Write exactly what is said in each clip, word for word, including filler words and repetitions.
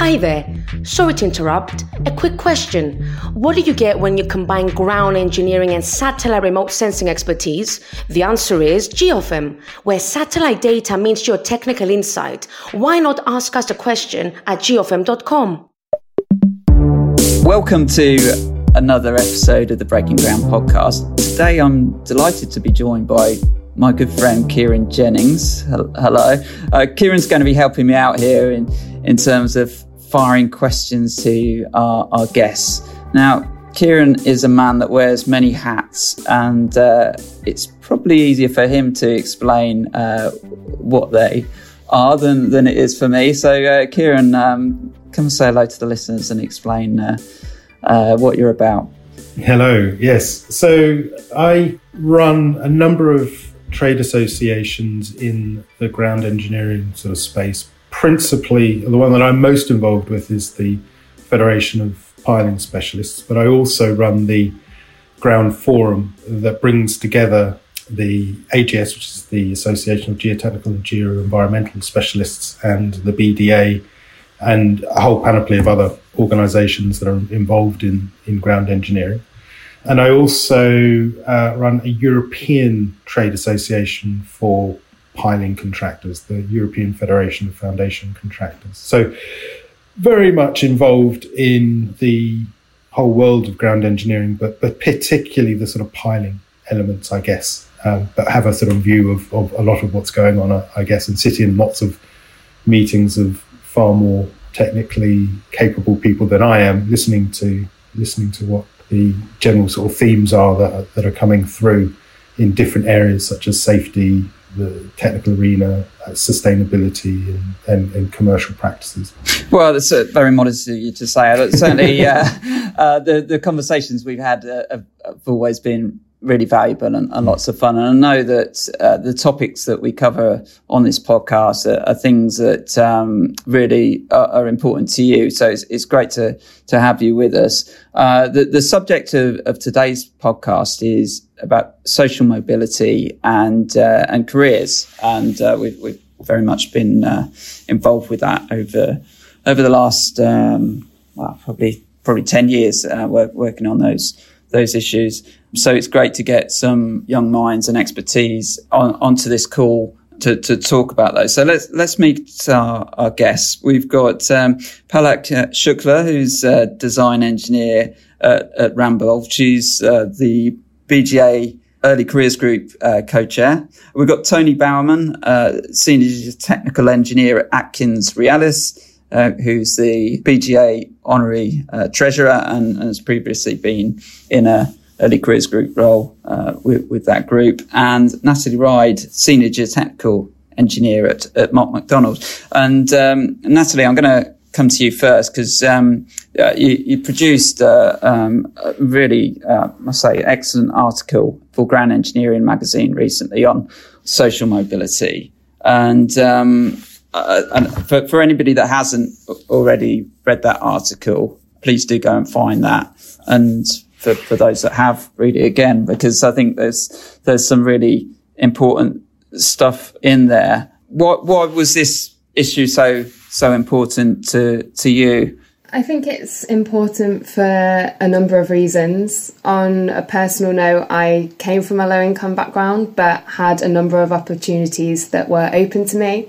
Hi there. Sorry to interrupt. A quick question. What do you get when you combine ground engineering and satellite remote sensing expertise? The answer is GeoFM, where satellite data means geotechnical insight. Why not ask us a question at geofm dot com? Welcome to another episode of the Breaking Ground podcast. Today I'm delighted to be joined by my good friend Kieran Jennings. Hello. Uh, Kieran's going to be helping me out here in, in terms of firing questions to our, our guests. Now, Kieran is a man that wears many hats, and uh, it's probably easier for him to explain uh, what they are than, than it is for me. So, uh, Kieran, um, come and say hello to the listeners and explain uh, uh, what you're about. Hello. Yes. So I run a number of trade associations in the ground engineering sort of space. Principally, the one that I'm most involved with is the Federation of Piling Specialists, but I also run the Ground Forum that brings together the A G S, which is the Association of Geotechnical and Geo-Environmental Specialists, and the B D A, and a whole panoply of other organisations that are involved in, in ground engineering. And I also uh, run a European trade association for piling contractors, the European Federation of Foundation Contractors. So very much involved in the whole world of ground engineering, but, but particularly the sort of piling elements, I guess, um, but have a sort of view of, of a lot of what's going on, I guess, and sit in lots of meetings of far more technically capable people than I am, listening to listening to what the general sort of themes are that are, that are coming through in different areas such as safety, the technical arena, uh, sustainability, and, and, and commercial practices. Well, that's uh, very modest of you to say. Certainly, uh, uh, the the conversations we've had uh, have, have always been really valuable and, and lots of fun. And I know that uh, the topics that we cover on this podcast are, are things that um, really are, are important to you. So it's, it's great to to have you with us. Uh, the, the subject of, of today's podcast is about social mobility and uh, and careers, and uh, we've, we've very much been uh, involved with that over over the last um, well, probably probably ten years, uh, work, working on those those issues. So it's great to get some young minds and expertise on, onto this call to, to talk about those. So let's let's meet our, our guests. We've got um, Palak Shukla, who's a design engineer at, at Ramboll. She's uh, the B G A Early Careers Group uh, co-chair. We've got Tony Bowerman, uh, senior technical engineer at Atkins Realis, uh, who's the B G A honorary uh, treasurer and, and has previously been in a Early Careers Group role uh, with, with that group, and Natalie Ride, senior geotechnical engineer at, at Mott MacDonald. And um, Natalie, I'm going to come to you first because um, uh, you, you produced uh, um, a really, uh, I must say, excellent article for Ground Engineering magazine recently on social mobility. And, um, uh, and for, for anybody that hasn't already read that article, please do go and find that. And for, for those that have, read it again, because I think there's there's some really important stuff in there. What why was this issue so so important to to you? I think it's important for a number of reasons. On a personal note, I came from a low-income background, but had a number of opportunities that were open to me.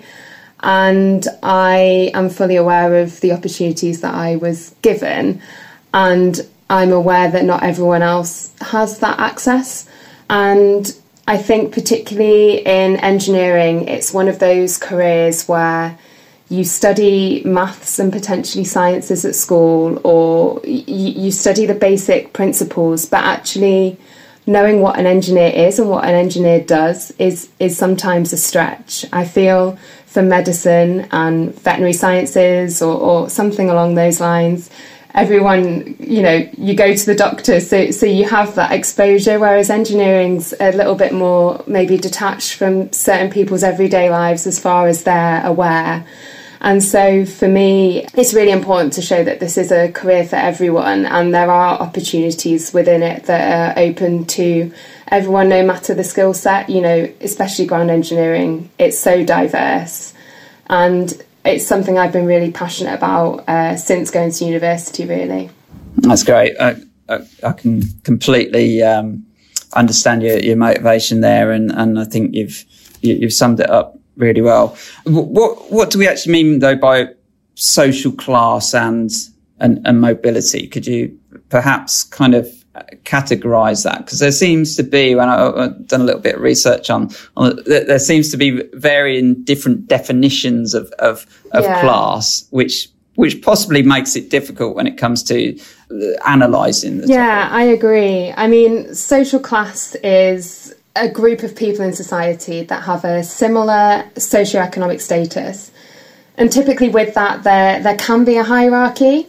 And I am fully aware of the opportunities that I was given. And I'm aware that not everyone else has that access. And I think particularly in engineering, it's one of those careers where you study maths and potentially sciences at school, or you, you study the basic principles, but actually knowing what an engineer is and what an engineer does is, is sometimes a stretch. I feel for medicine and veterinary sciences or, or something along those lines, everyone, you know, you go to the doctor, so so you have that exposure, whereas engineering's a little bit more maybe detached from certain people's everyday lives as far as they're aware. And so for me, it's really important to show that this is a career for everyone, and there are opportunities within it that are open to everyone, no matter the skill set. You know, especially ground engineering, it's so diverse. And it's something I've been really passionate about uh, since going to university, really. That's great. I, I, I can completely um, understand your, your motivation there, and, and I think you've you, you've summed it up really well. What what do we actually mean though by social class and and, and mobility? Could you perhaps kind of categorize that? Because there seems to be, when I, I've done a little bit of research on, on there seems to be varying different definitions of of, of yeah. class, which which possibly makes it difficult when it comes to analysing the Yeah, topic. I agree. I mean, social class is a group of people in society that have a similar socioeconomic status. And typically with that, there there can be a hierarchy.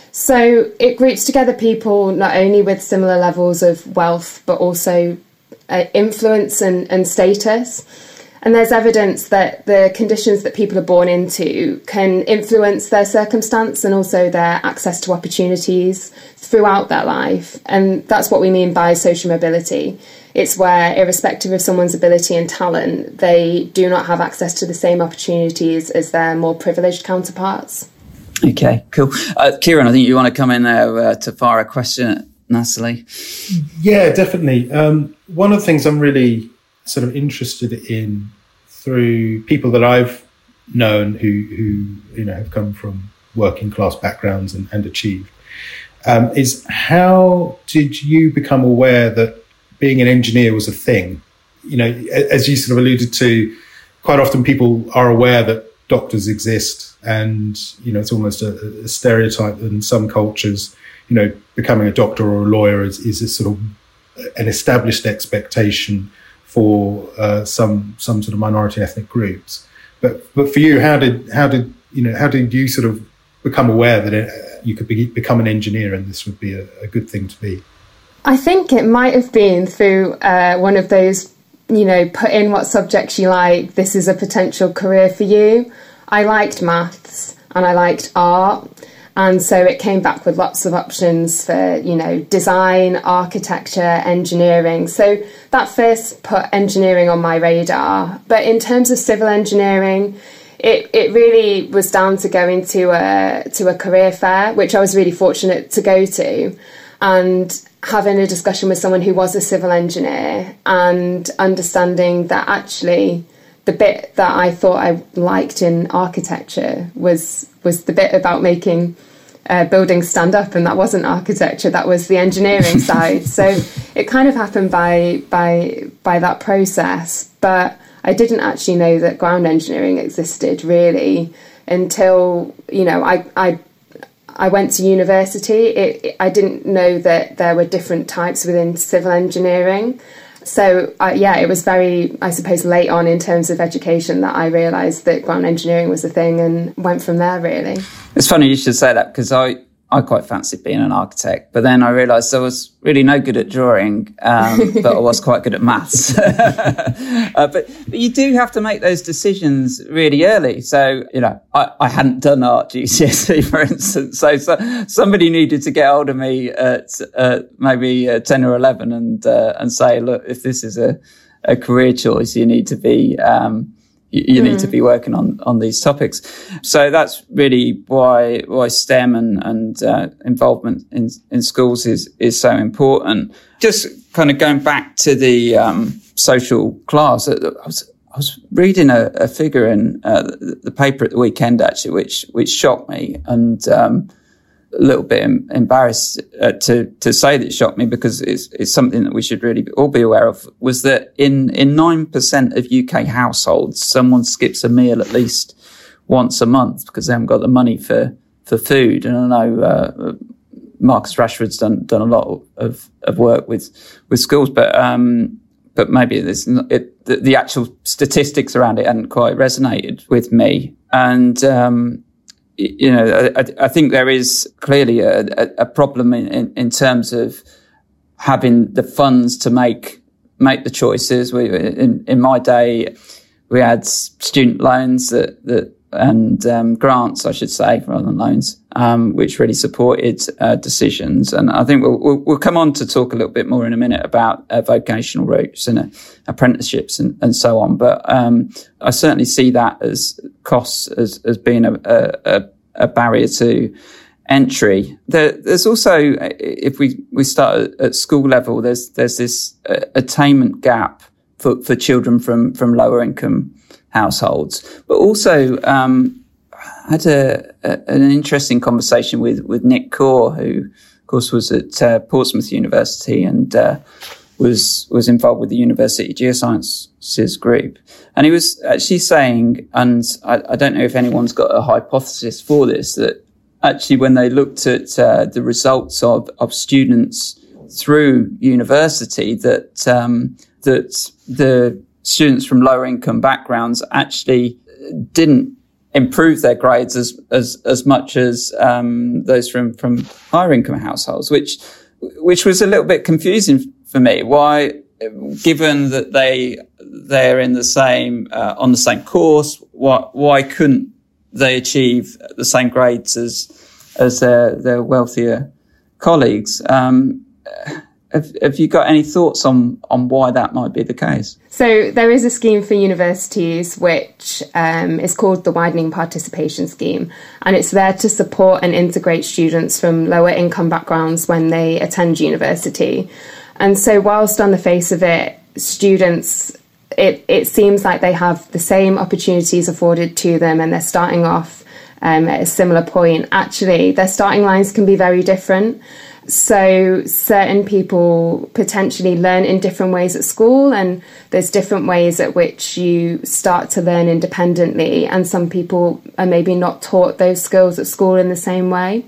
So it groups together people not only with similar levels of wealth, but also uh, influence and, and status. And there's evidence that the conditions that people are born into can influence their circumstance and also their access to opportunities throughout their life. And that's what we mean by social mobility. It's where, irrespective of someone's ability and talent, they do not have access to the same opportunities as their more privileged counterparts. Okay, cool. Uh, Kieran, I think you want to come in there uh, to fire a question at Natalie. Yeah, definitely. Um, one of the things I'm really sort of interested in through people that I've known who, who you know, have come from working class backgrounds and, and achieved, um, is how did you become aware that being an engineer was a thing? You know, as you sort of alluded to, quite often people are aware that doctors exist, and, you know, it's almost a, a stereotype in some cultures. You know, becoming a doctor or a lawyer is, is a sort of an established expectation for uh, some some sort of minority ethnic groups. But but for you, how did how did you know how did you sort of become aware that it, you could be, become an engineer and this would be a, a good thing to be? I think it might have been through uh, one of those, you know, put in what subjects you like, this is a potential career for you. I liked maths and I liked art. And so it came back with lots of options for, you know, design, architecture, engineering. So that first put engineering on my radar. But in terms of civil engineering, it, it really was down to going to a, to a career fair, which I was really fortunate to go to, and having a discussion with someone who was a civil engineer and understanding that actually the bit that I thought I liked in architecture was was the bit about making uh, buildings stand up, and that wasn't architecture, that was the engineering side. So it kind of happened by by by that process, but I didn't actually know that ground engineering existed really until, you know, I I, I went to university. It, it, I didn't know that there were different types within civil engineering. So, uh, yeah, it was very, I suppose, late on in terms of education that I realised that ground engineering was a thing, and went from there, really. It's funny you should say that, because I, I quite fancied being an architect, but then I realised I was really no good at drawing, um, but I was quite good at maths. uh, but, but you do have to make those decisions really early. So, you know, I, I hadn't done art G C S E, for instance. So, so somebody needed to get hold of me at uh, maybe uh, ten or eleven and uh, and say, look, if this is a, a career choice, you need to be... Um, You, you mm. need to be working on, on these topics. So that's really why why STEM and, and uh, involvement in, in schools is, is so important. Just kind of going back to the um, social class, I was, I was reading a, a figure in uh, the, the paper at the weekend, actually, which which shocked me, and um, a little bit embarrassed uh, to to say that it shocked me, because it's it's something that we should really all be aware of. Was that in in nine percent of U K households, someone skips a meal at least once a month because they haven't got the money for for food. And I know uh, Marcus Rashford's done done a lot of of work with with schools, but um but maybe this it the, the actual statistics around it hadn't quite resonated with me. And um you know, I, I think there is clearly a, a problem in, in, in terms of having the funds to make make the choices. We, in, in my day, we had student loans that, that and um, grants, I should say, rather than loans, um, which really supported uh, decisions. And I think we'll, we'll, we'll come on to talk a little bit more in a minute about uh, vocational routes and uh, apprenticeships and, and so on. But um, I certainly see that as costs as, as being a, a, a barrier to entry. There, there's also, if we, we start at, at school level, there's there's this uh, attainment gap for, for children from, from lower income households. But also, um, I had a, a, an interesting conversation with, with Nick Core, who, of course, was at uh, Portsmouth University and uh, was was involved with the University Geosciences group. And he was actually saying, and I, I don't know if anyone's got a hypothesis for this, that actually when they looked at uh, the results of, of students through university, that um, that the students from lower income backgrounds actually didn't improve their grades as as as much as um, those from from higher income households, which which was a little bit confusing for me. Why, given that they they're in the same uh, on the same course, why why couldn't they achieve the same grades as as their their wealthier colleagues? Um, Have, have you got any thoughts on, on why that might be the case? So there is a scheme for universities which um, is called the Widening Participation Scheme, and it's there to support and integrate students from lower income backgrounds when they attend university. And so whilst on the face of it, students, it, it seems like they have the same opportunities afforded to them and they're starting off um, at a similar point. Actually, their starting lines can be very different. So certain people potentially learn in different ways at school, and there's different ways at which you start to learn independently, and some people are maybe not taught those skills at school in the same way.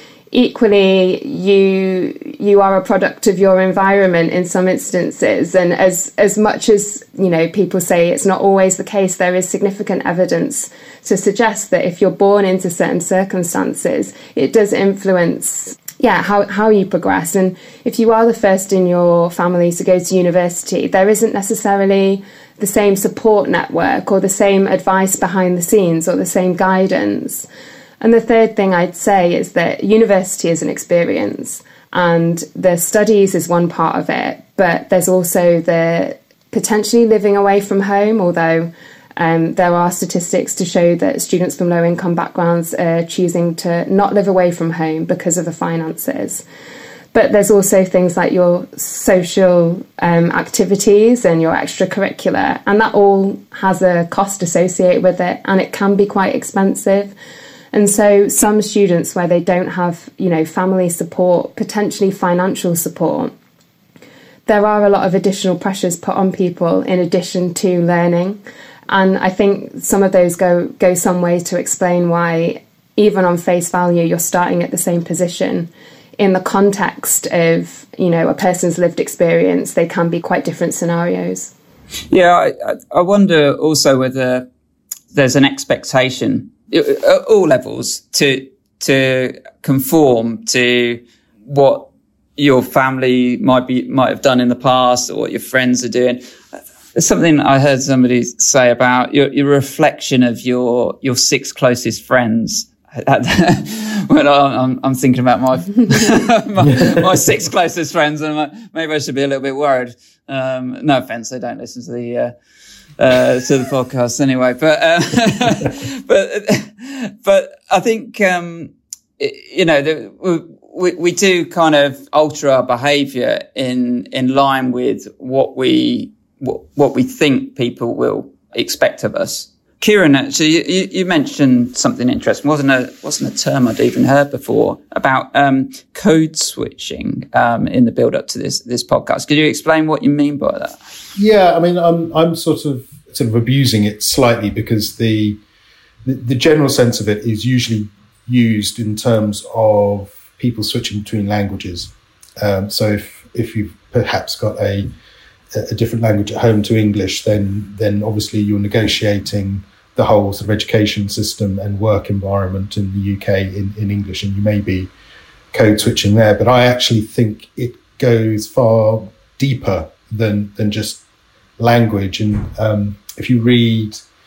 Equally, you you are a product of your environment in some instances, and as as much as, you know, people say it's not always the case, there is significant evidence to suggest that if you're born into certain circumstances, it does influence Yeah, how, how you progress. And if you are the first in your family to go to university, there isn't necessarily the same support network or the same advice behind the scenes or the same guidance. And the third thing I'd say is that university is an experience, and the studies is one part of it, but there's also the potentially living away from home, although Um, there are statistics to show that students from low income backgrounds are choosing to not live away from home because of the finances. But there's also things like your social um, activities and your extracurricular, and that all has a cost associated with it, and it can be quite expensive. And so some students where they don't have, you know, family support, potentially financial support, there are a lot of additional pressures put on people in addition to learning. And I think some of those go go some way to explain why, even on face value, you're starting at the same position. In the context of, you know, a person's lived experience, they can be quite different scenarios. Yeah, I, I wonder also whether there's an expectation at all levels to to conform to what your family might be might have done in the past, or what your friends are doing. There's something I heard somebody say about your, your reflection of your your six closest friends. When I'm, I'm thinking about my my, my six closest friends, and maybe I should be a little bit worried. Um, no offense, they don't listen to the uh, uh, to the podcast anyway. But uh, but but I think um, you know the, we we do kind of alter our behaviour in in line with what we. What, what we think people will expect of us. Kieran, actually, you, you mentioned something interesting. wasn't a wasn't a term I'd even heard before about um, code switching um, in the build up to this this podcast. Could you explain what you mean by that? Yeah, I mean, I'm I'm sort of sort of abusing it slightly because the the, the general sense of it is usually used in terms of people switching between languages. Um, so if if you've perhaps got a a different language at home to English, then then obviously you're negotiating the whole sort of education system and work environment in the U K in, in English, and you may be code switching there. But I actually think it goes far deeper than than just language. And um, if you read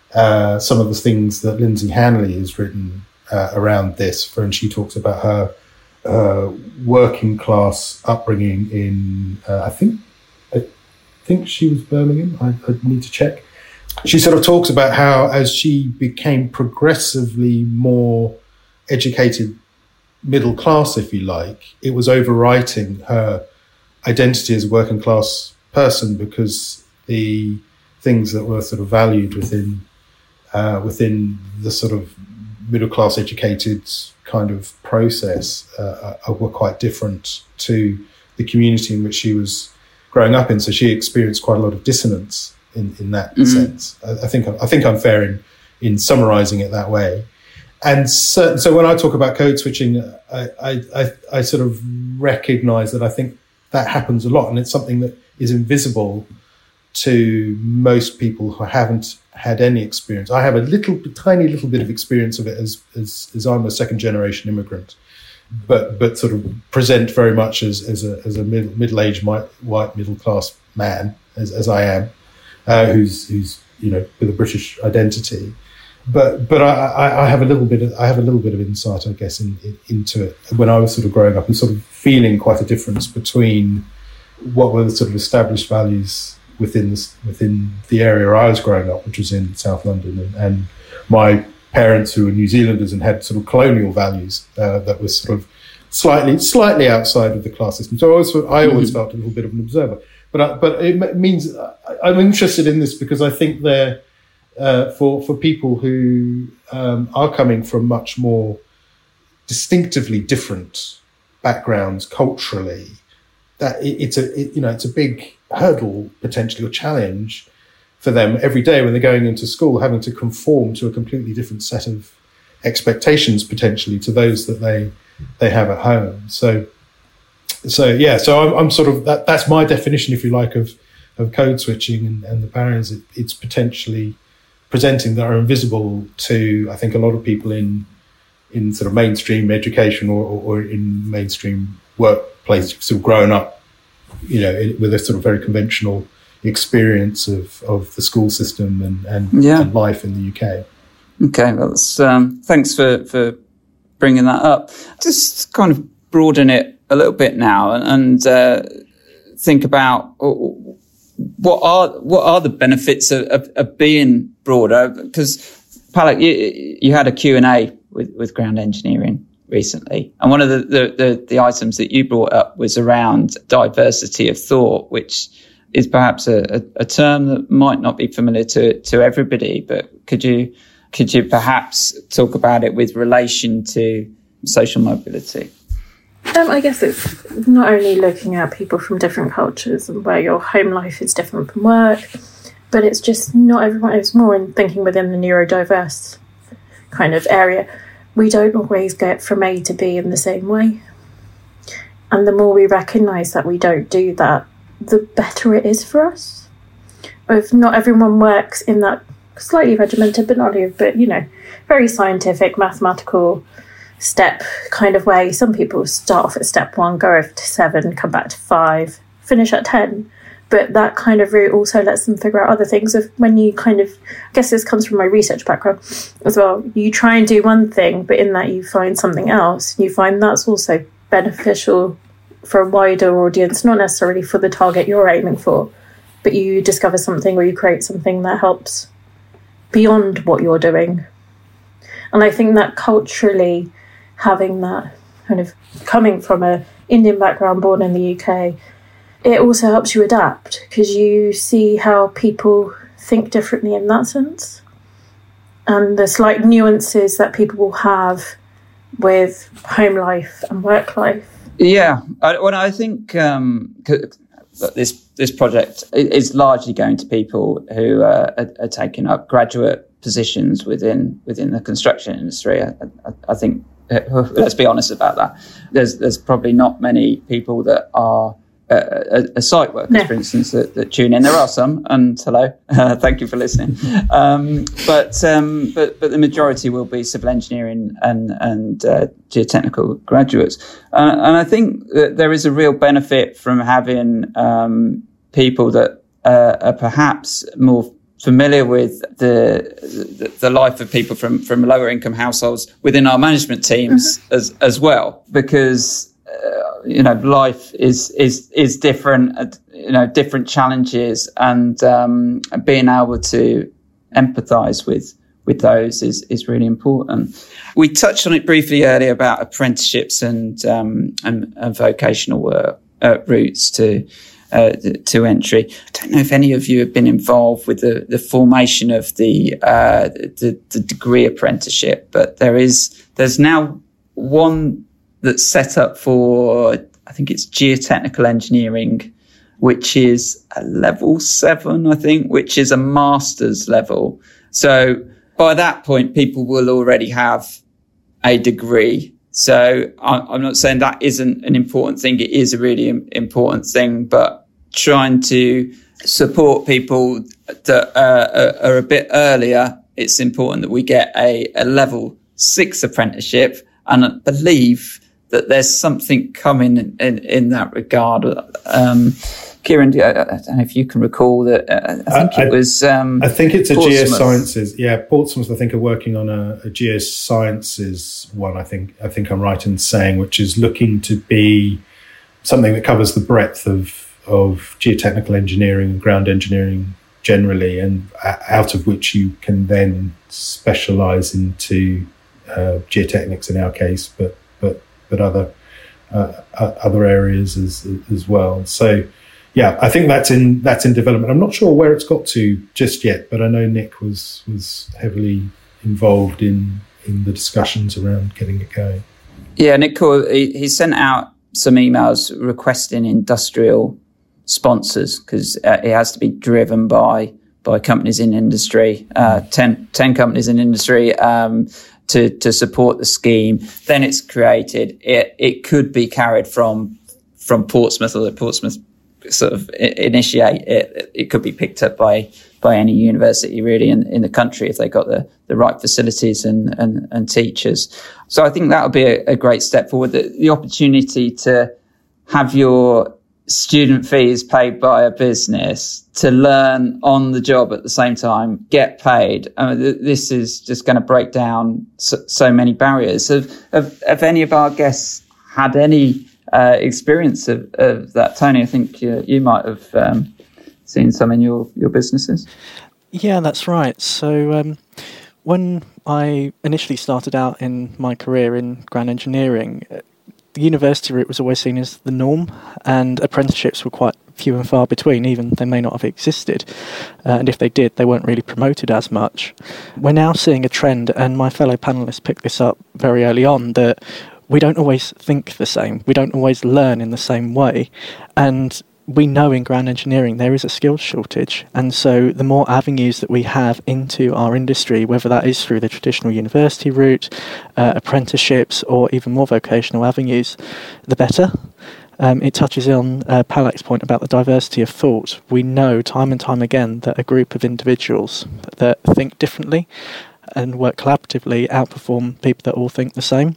uh, some of the things that Lindsay Hanley has written uh, around this. For and she talks about her uh, working class upbringing in, uh, I think, I think she was Birmingham. I, I need to check. She sort of talks about how, as she became progressively more educated, middle class, if you like, it was overwriting her identity as a working class person, because the things that were sort of valued within uh, within the sort of middle class educated kind of process uh, uh, were quite different to the community in which she was growing up in. So she experienced quite a lot of dissonance in, in that mm-hmm. sense. I, I think I think I'm fair in in summarising it that way. And so, so when I talk about code switching, I, I, I, I sort of recognise that I think that happens a lot, and it's something that is invisible to most people who haven't had any experience. I have a little, tiny little bit of experience of it as as, as I'm a second generation immigrant, but but sort of present very much as as a as a middle middle aged white middle class man as as I am, uh, who's who's you know with a British identity. But but I, I have a little bit of, I have a little bit of insight, I guess, in, in, into it when I was sort of growing up and sort of feeling quite a difference between what were the sort of established values within this, within the area I was growing up, which was in South London, and, and my parents who were New Zealanders and had sort of colonial values uh, that was sort of slightly slightly outside of the class system. So I always I always mm-hmm. felt a little bit of an observer. But I, but it means I'm interested in this because I think they're. Uh, for for people who um, are coming from much more distinctively different backgrounds culturally, that it, it's a it, you know it's a big hurdle potentially or challenge for them every day when they're going into school, having to conform to a completely different set of expectations potentially to those that they they have at home. So so yeah, so I'm, I'm sort of that that's my definition, if you like, of of code switching and, and the barriers it, it's potentially presenting that are invisible to, I think, a lot of people in in sort of mainstream education or, or, or in mainstream workplace, sort of growing up, you know, in, with a sort of very conventional experience of, of the school system and, and, yeah. and life in the U K. Okay, well, that's, um, thanks for, for bringing that up. Just kind of broaden it a little bit now and, and uh, think about what are what are the benefits of, of, of being broader? Because Palak, you, you had a Q and A with, with Ground Engineering recently, and one of the, the, the, the items that you brought up was around diversity of thought, which is perhaps a, a, a term that might not be familiar to to everybody. But could you could you perhaps talk about it with relation to social mobility? Um, I guess it's not only looking at people from different cultures and where your home life is different from work, but it's just not everyone. It's more in thinking within the neurodiverse kind of area. We don't always get from A to B in the same way. And the more we recognise that we don't do that, the better it is for us. If not everyone works in that slightly regimented, but not only, but, you know, very scientific, mathematical step kind of way. Some people start off at step one, go over to seven, come back to five, finish at ten. But that kind of route also lets them figure out other things. Of when you kind of, I guess this comes from my research background as well. You try and do one thing, but in that you find something else. And you find that's also beneficial for a wider audience, not necessarily for the target you're aiming for, but you discover something or you create something that helps beyond what you're doing. And I think that culturally, having that kind of coming from a Indian background, born in the U K, it also helps you adapt because you see how people think differently in that sense, and the slight nuances that people will have with home life and work life. Yeah, I, well, I think um, this this project is largely going to people who uh, are, are taking up graduate positions within within the construction industry. I, I, I think. Let's be honest about that. There's there's probably not many people that are uh, a, site workers, no. for instance, that, that tune in. There are some, and hello, uh, thank you for listening. Um, but um, but but the majority will be civil engineering and and uh, geotechnical graduates, uh, and I think that there is a real benefit from having um, people that uh, are perhaps more familiar with the, the the life of people from from lower income households within our management teams mm-hmm. as as well, because uh, you know life is is is different, uh, you know different challenges, and um, being able to empathise with with those is is really important. We touched on it briefly earlier about apprenticeships and um, and, and vocational work uh, routes to. Uh, to entry. I don't know if any of you have been involved with the, the formation of the, uh, the the degree apprenticeship, but there is there's now one that's set up for, I think it's geotechnical engineering, which is a level seven, I think, which is a master's level. So by that point, people will already have a degree. So I'm not saying that isn't an important thing. It is a really important thing, but trying to support people that uh, are a bit earlier, it's important that we get a, a level six apprenticeship, and I believe that there's something coming in, in, in that regard. Um, Kieran, I don't know if you can recall that. Uh, I think I, it was. Um, I think it's a Portsmouth. geosciences. Yeah, Portsmouth. I think are working on a, a geosciences one. I think. I think I'm right in saying, which is looking to be something that covers the breadth of of geotechnical engineering and ground engineering generally, and out of which you can then specialise into uh, geotechnics in our case, but but but other uh, other areas as as well. So. Yeah, I think that's in that's in development. I'm not sure where it's got to just yet, but I know Nick was was heavily involved in in the discussions around getting it going. Yeah, Nick, he, he sent out some emails requesting industrial sponsors, because uh, it has to be driven by by companies in industry, uh, ten, ten companies in industry um, to to support the scheme. Then it's created. It it could be carried from from Portsmouth, or the Portsmouth sort of initiate it. It could be picked up by by any university really in, in the country if they got the, the right facilities and, and, and teachers. So I think that would be a, a great step forward. The, the opportunity to have your student fees paid by a business, to learn on the job at the same time, get paid. I mean, th- this is just going to break down so, so many barriers. Have, have, have any of our guests had any Uh, experience of, of that? Tony, I think you, you might have um, seen some in your, your businesses. Yeah, that's right. So um, when I initially started out in my career in ground engineering, the university route was always seen as the norm, and apprenticeships were quite few and far between. Even they may not have existed, uh, and if they did, they weren't really promoted as much. We're now seeing a trend, and my fellow panellists picked this up very early on, that we don't always think the same. We don't always learn in the same way. And we know in ground engineering there is a skills shortage. And so the more avenues that we have into our industry, whether that is through the traditional university route, uh, apprenticeships, or even more vocational avenues, the better. Um, it touches on uh, Palak's point about the diversity of thought. We know time and time again that a group of individuals that think differently and work collaboratively outperform people that all think the same.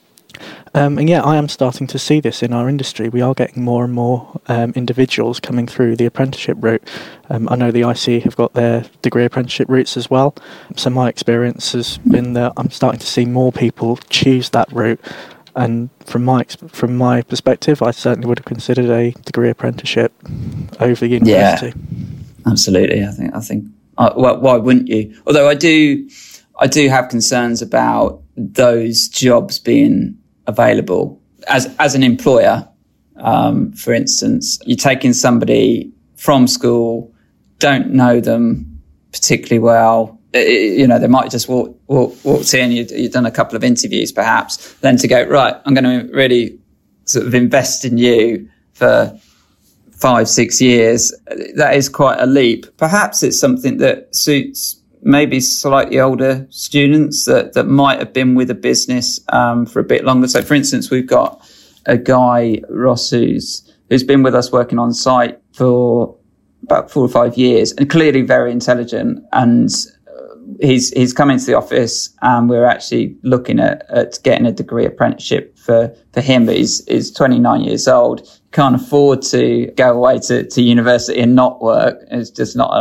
Um, and yeah, I am starting to see this in our industry. We are getting more and more um, individuals coming through the apprenticeship route. Um, I know the I C E have got their degree apprenticeship routes as well. So my experience has been that I'm starting to see more people choose that route. And from my from my perspective, I certainly would have considered a degree apprenticeship over university. Yeah, absolutely. I think I think uh, well, why wouldn't you? Although I do, I do have concerns about those jobs being available as as an employer. Um, for instance, you're taking somebody from school, don't know them particularly well. It, you know, they might just walk, walk walked in. You'd, you've done a couple of interviews, perhaps. Then to go, right, I'm going to really sort of invest in you for five, six years. That is quite a leap. Perhaps it's something that suits maybe slightly older students that, that might have been with a business um, for a bit longer. So, for instance, we've got a guy, Ross, who's, who's been with us working on site for about four or five years and clearly very intelligent. And uh, he's he's come into the office, and we're actually looking at, at getting a degree apprenticeship for, for him. But he's, he's twenty-nine years old, can't afford to go away to, to university and not work. It's just not a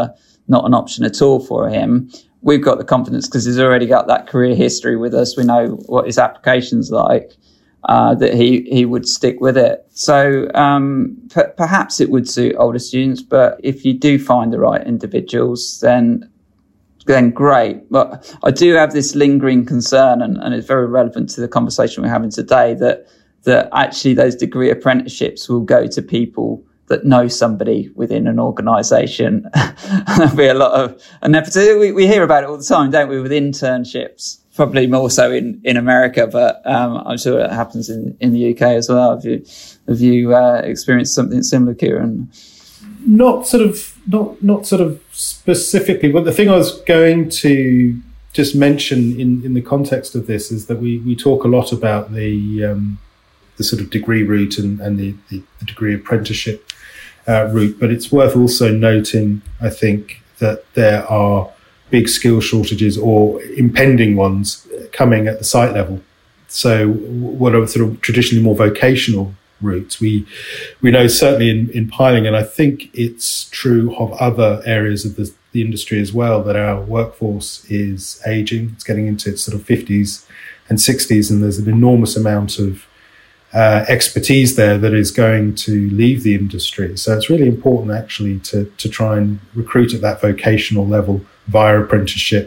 not an option at all for him. We've got the confidence because he's already got that career history with us. We know what his application's like, uh, that he, he would stick with it. So um, p- perhaps it would suit older students, but if you do find the right individuals, then then great. But I do have this lingering concern, and, and it's very relevant to the conversation we're having today, that that actually those degree apprenticeships will go to people that know somebody within an organisation. There'll be a lot of, and we, we hear about it all the time, don't we, with internships, probably more so in, in America, but um, I'm sure it happens in, in the U K as well. Have you, have you uh, experienced something similar, Kieran? Not sort of, not not sort of specifically. But the thing I was going to just mention in, in the context of this is that we, we talk a lot about the um, the sort of degree route and, and the, the, the degree apprenticeship Uh, route, but it's worth also noting, I think, that there are big skill shortages or impending ones coming at the site level. So what are sort of traditionally more vocational routes? We we know certainly in, in piling, and I think it's true of other areas of the, the industry as well, that our workforce is aging. It's getting into its sort of fifties and sixties, and there's an enormous amount of Uh, expertise there that is going to leave the industry. So it's really important actually to to try and recruit at that vocational level via apprenticeship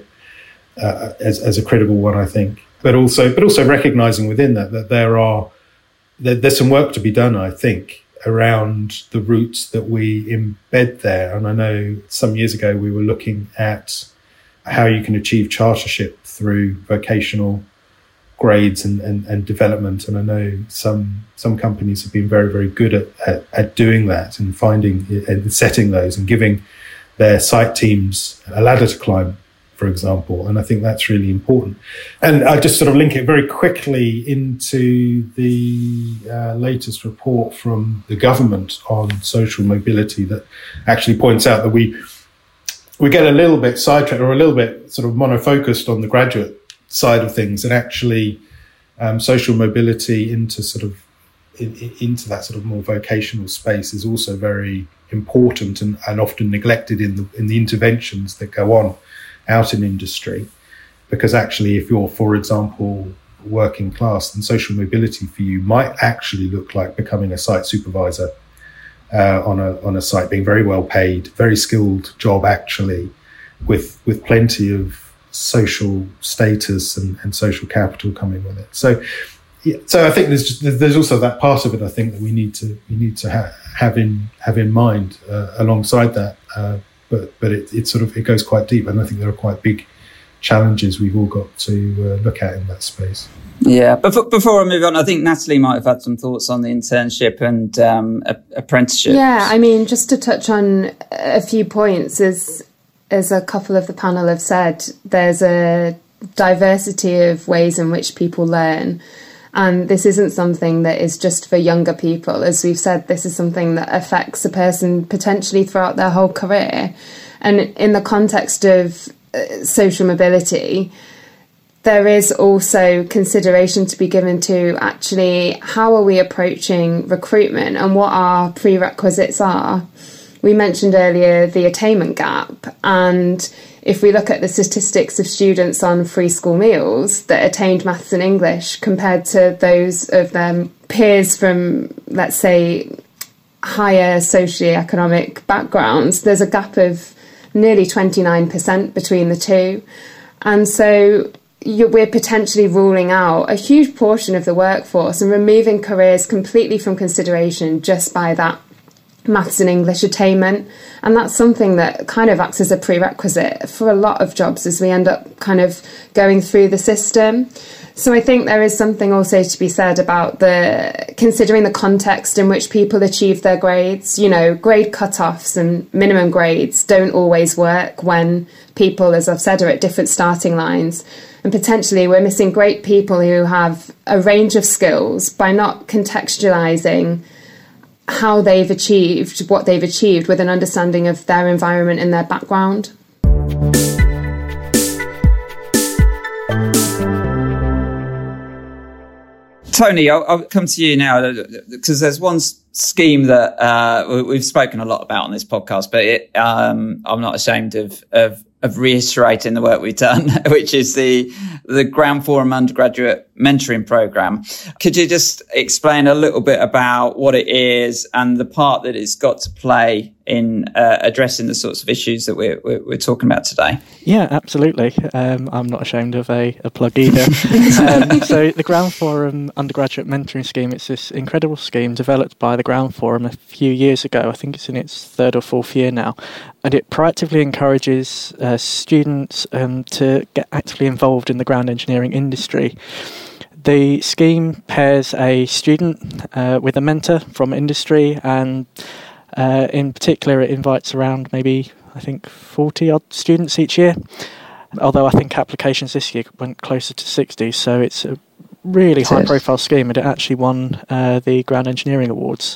uh, as as a critical one, I think. But also but also recognizing within that that there are that there's some work to be done, I think, around the routes that we embed there. And I know some years ago we were looking at how you can achieve chartership through vocational grades and, and, and development. And I know some some companies have been very, very good at, at, at doing that and finding and setting those and giving their site teams a ladder to climb, for example. And I think that's really important. And I just sort of link it very quickly into the uh, latest report from the government on social mobility that actually points out that we we get a little bit sidetracked or a little bit sort of monofocused on the graduate side of things, and actually um, social mobility into sort of in, in, into that sort of more vocational space is also very important and, and often neglected in the in the interventions that go on out in industry. Because actually, if you're, for example, working class, then social mobility for you might actually look like becoming a site supervisor uh, on a on a site, being very well paid, very skilled job actually, with with plenty of social status and, and social capital coming with it. So, yeah, so I think there's just, there's also that part of it. I think that we need to we need to ha- have in have in mind uh, alongside that. Uh, but but it it sort of it goes quite deep, and I think there are quite big challenges we've all got to uh, look at in that space. Yeah, before before I move on, I think Natalie might have had some thoughts on the internship and um, a- apprenticeship. Yeah, I mean, just to touch on a few points is. As a couple of the panel have said, there's a diversity of ways in which people learn. And this isn't something that is just for younger people. As we've said, this is something that affects a person potentially throughout their whole career. And in the context of uh, social mobility, there is also consideration to be given to actually how are we approaching recruitment and what our prerequisites are. We mentioned earlier the attainment gap, and if we look at the statistics of students on free school meals that attained maths and English compared to those of their peers from, let's say, higher socioeconomic backgrounds, there's a gap of nearly twenty-nine percent between the two. And so you're, we're potentially ruling out a huge portion of the workforce and removing careers completely from consideration just by that maths and English attainment. And that's something that kind of acts as a prerequisite for a lot of jobs as we end up kind of going through the system. So I think there is something also to be said about the considering the context in which people achieve their grades. You know, grade cut-offs and minimum grades don't always work when people, as I've said, are at different starting lines. And potentially we're missing great people who have a range of skills by not contextualising how they've achieved what they've achieved with an understanding of their environment and their background. Tony, I'll, I'll come to you now because there's one scheme that uh, we've spoken a lot about on this podcast, but it, um, I'm not ashamed of, of of reiterating the work we've done, which is the the Ground Forum undergraduate mentoring program. Could you just explain a little bit about what it is and the part that it's got to play in uh, addressing the sorts of issues that we're, we're, we're talking about today? Yeah, absolutely. Um, I'm not ashamed of a, a plug either. um, so the Ground Forum undergraduate mentoring scheme, it's this incredible scheme developed by the Ground Forum a few years ago. I think it's in its third or fourth year now. And it proactively encourages uh, students um, to get actively involved in the ground engineering industry. The scheme pairs a student uh, with a mentor from industry, and uh, in particular it invites around maybe, I think, forty odd students each year, although I think applications this year went closer to sixty, so it's a really high profile scheme, and it actually won uh, the Ground Engineering Awards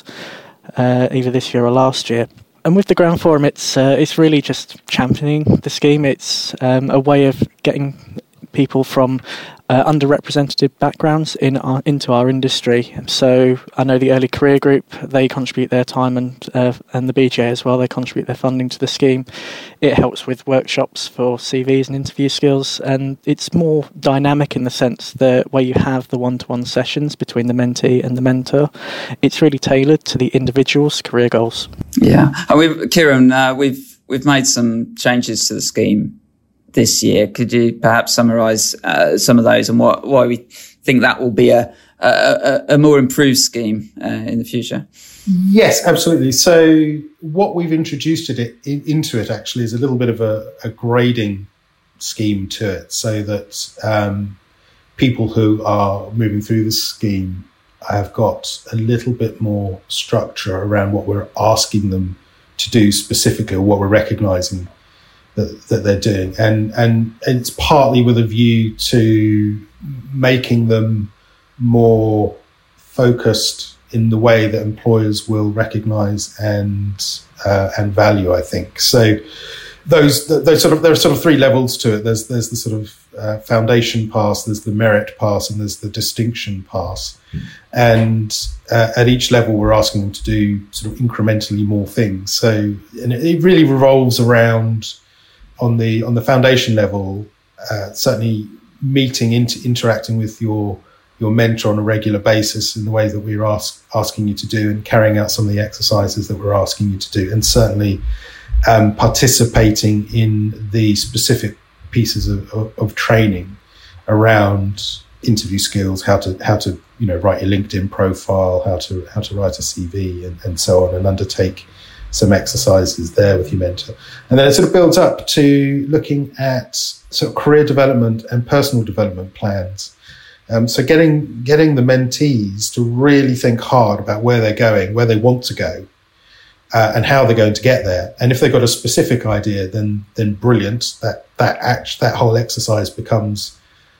uh, either this year or last year. And with the Ground Forum, it's uh, it's really just championing the scheme. It's um, a way of getting people from uh, underrepresented backgrounds in our, into our industry. So I know the Early Career Group, they contribute their time, and uh, and the B G A as well, they contribute their funding to the scheme. It helps with workshops for C Vs and interview skills, and it's more dynamic in the sense that where you have the one-to-one sessions between the mentee and the mentor, it's really tailored to the individual's career goals. Yeah. And we've, Kieran, uh, we've we've made some changes to the scheme this year. Could you perhaps summarise uh, some of those and what, why we think that will be a a, a more improved scheme uh, in the future? Yes, absolutely. So what we've introduced it in, into it actually is a little bit of a, a grading scheme to it, so that um, people who are moving through the scheme have got a little bit more structure around what we're asking them to do specifically, or what we're recognising that, that they're doing. And, and it's partly with a view to making them more focused in the way that employers will recognise and uh, and value, I think. So those those sort of there are sort of three levels to it. There's there's the sort of uh, foundation pass, there's the merit pass, and there's the distinction pass. And uh, at each level, we're asking them to do sort of incrementally more things. So and it, it really revolves around on the on the foundation level, uh, certainly meeting, inter- interacting with your your mentor on a regular basis in the way that we're ask, asking you to do, and carrying out some of the exercises that we're asking you to do, and certainly um, participating in the specific pieces of, of, of training around interview skills, how to how to you know write your LinkedIn profile, how to how to write a C V, and, and so on, and undertake some exercises there with your mentor. And then it sort of builds up to looking at sort of career development and personal development plans. Um, so getting getting the mentees to really think hard about where they're going, where they want to go, uh, and how they're going to get there. And if they've got a specific idea, then then brilliant. That that act, that whole exercise becomes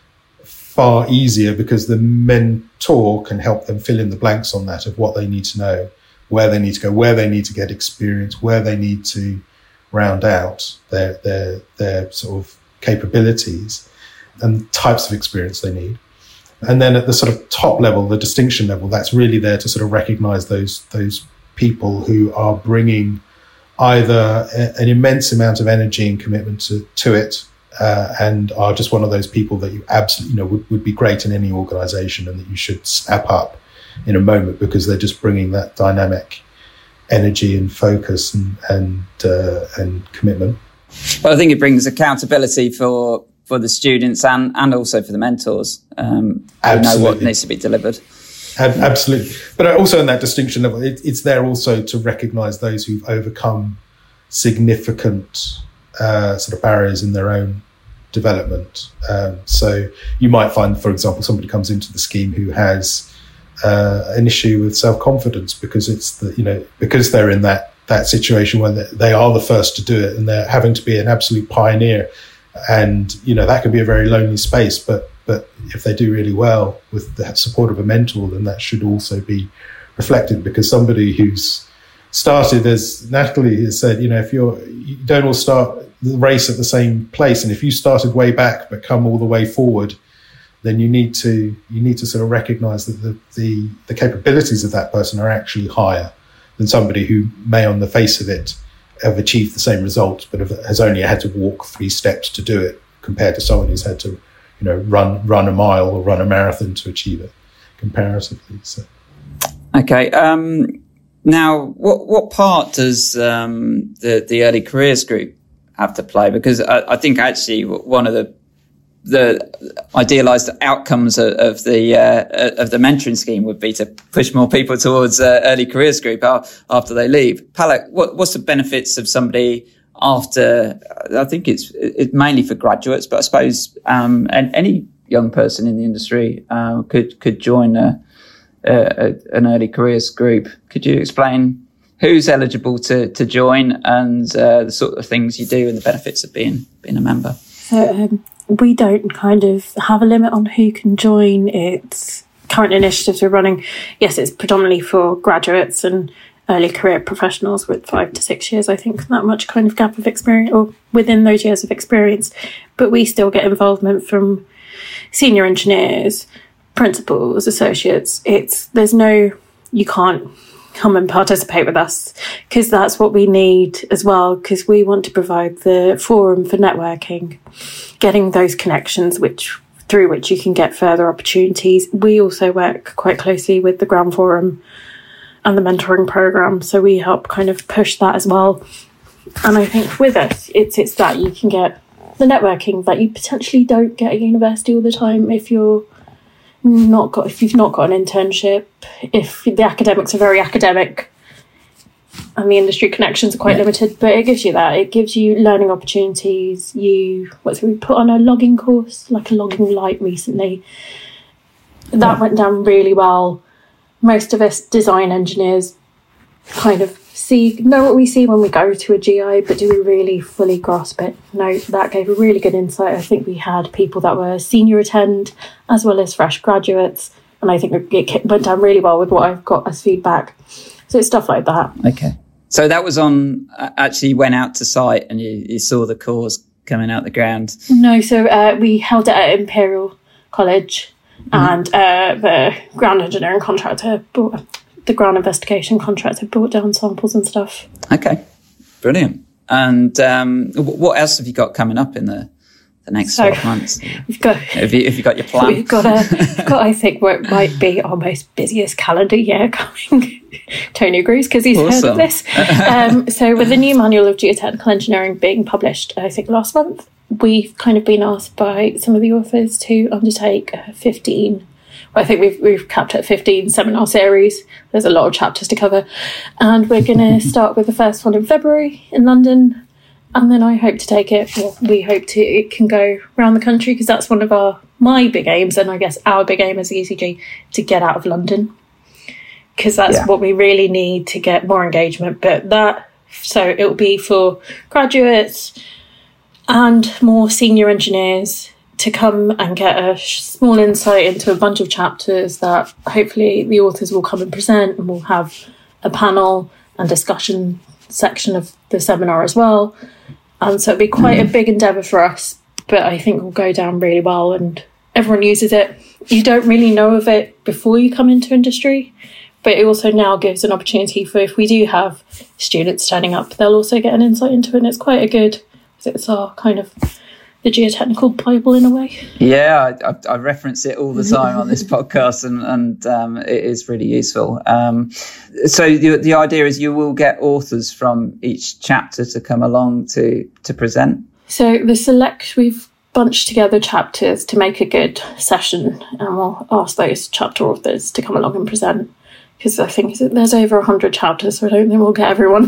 far easier, because the mentor can help them fill in the blanks on that of what they need to know, where they need to go, where they need to get experience, where they need to round out their their their sort of capabilities and types of experience they need. And then at the sort of top level, the distinction level, that's really there to sort of recognize those those people who are bringing either a, an immense amount of energy and commitment to, to it, uh, and are just one of those people that you absolutely, you know, would, would be great in any organization, and that you should snap up in a moment, because they're just bringing that dynamic energy and focus and and uh, and commitment. Well, I think it brings accountability for for the students and, and also for the mentors. Um, who know what needs to be delivered. Absolutely. But also in that distinction level, it, it's there also to recognise those who've overcome significant uh, sort of barriers in their own development. Um, so you might find, for example, somebody comes into the scheme who has uh, an issue with self-confidence, because it's the, you know, because they're in that, that situation where they, they are the first to do it, and they're having to be an absolute pioneer. And, you know, that can be a very lonely space, but but if they do really well with the support of a mentor, then that should also be reflected, because somebody who's started, as Natalie has said, you know, if you're, you don't all start the race at the same place, and if you started way back but come all the way forward, then you need to you need to sort of recognise that the, the the capabilities of that person are actually higher than somebody who may, on the face of it, have achieved the same results, but have, has only had to walk three steps to do it, compared to someone who's had to, you know, run run a mile or run a marathon to achieve it, comparatively. So, okay. Um, now, what what part does um, the the early careers group have to play? Because I, I think actually one of the the idealized outcomes of, of the uh, of the mentoring scheme would be to push more people towards uh, early careers group after they leave. Palak, what, what's the benefits of somebody after? I think it's it's mainly for graduates, but I suppose um, and any young person in the industry uh, could could join a, a, an early careers group. Could you explain who's eligible to to join and uh, the sort of things you do and the benefits of being being a member? So. Um We don't kind of have a limit on who can join. It's current initiatives we're running. Yes, it's predominantly for graduates and early career professionals with five to six years, I think, that much kind of gap of experience, or within those years of experience. But we still get involvement from senior engineers, principals, associates. It's there's no, you can't come and participate with us, because that's what we need as well, because we want to provide the forum for networking, getting those connections which through which you can get further opportunities. We also work quite closely with the Ground Forum and the mentoring program, so we help kind of push that as well. And I think with us, it's it's that you can get the networking that you potentially don't get at university all the time if you're not got if you've not got an internship, if the academics are very academic and the industry connections are quite yeah. limited. But it gives you that. It gives you learning opportunities. You what's we put on a logging course, like a logging light recently. That yeah. went down really well. Most of us design engineers kind of see know what we see when we go to a G I, but do we really fully grasp it? No, that gave a really good insight. I think we had people that were senior attend as well as fresh graduates, and I think it went down really well with what I've got as feedback. So it's stuff like that. Okay, so that was on uh, actually you went out to site and you, you saw the cores coming out the ground? No, so uh, we held it at Imperial College, mm-hmm. and uh, the ground engineering contractor brought the ground investigation contractor brought down samples and stuff. Okay, brilliant. And um, what else have you got coming up in the, the next so, twelve months? We've got. Have you, have you got your plan? We've got a. We've got, I think, what might be our most busiest calendar year coming. Tony agrees because he's awesome. heard of this. Um, so, with the new manual of geotechnical engineering being published, I think last month, we've kind of been asked by some of the authors to undertake fifteen. I think we've we've capped at fifteen seminar series. There's a lot of chapters to cover. And we're going to start with the first one in February in London. And then I hope to take it, well, we hope to, it can go around the country, because that's one of our, my big aims, and I guess our big aim as the E C G, to get out of London. Because that's yeah. what we really need to get more engagement. But that, so it'll be for graduates and more senior engineers to come and get a small insight into a bunch of chapters that hopefully the authors will come and present, and we'll have a panel and discussion section of the seminar as well. And so it'll be quite a big endeavour for us, but I think will go down really well, and everyone uses it. You don't really know of it before you come into industry, but it also now gives an opportunity for, if we do have students turning up, they'll also get an insight into it, and it's quite a good, it's our kind of the geotechnical Bible in a way. Yeah, I, I reference it all the time on this podcast, and, and um, it is really useful. Um, so the, the idea is you will get authors from each chapter to come along to, to present? So the select, we've bunched together chapters to make a good session, and we'll ask those chapter authors to come along and present. Because I think there's over one hundred chapters, so I don't think we'll get everyone.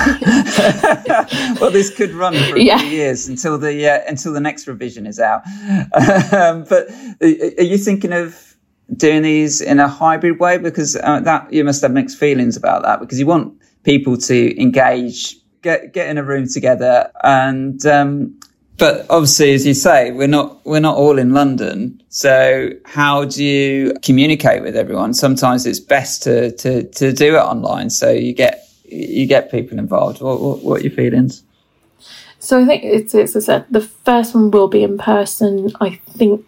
Well, this could run for a yeah. few years until the uh, until the next revision is out. Um, but are you thinking of doing these in a hybrid way? Because uh, that you must have mixed feelings about that, because you want people to engage, get get in a room together, and um, but obviously, as you say, we're not we're not all in London. So how do you communicate with everyone? Sometimes it's best to to, to do it online, so you get you get people involved. What what, what are your feelings? So I think it's it's as I said, the first one will be in person. I think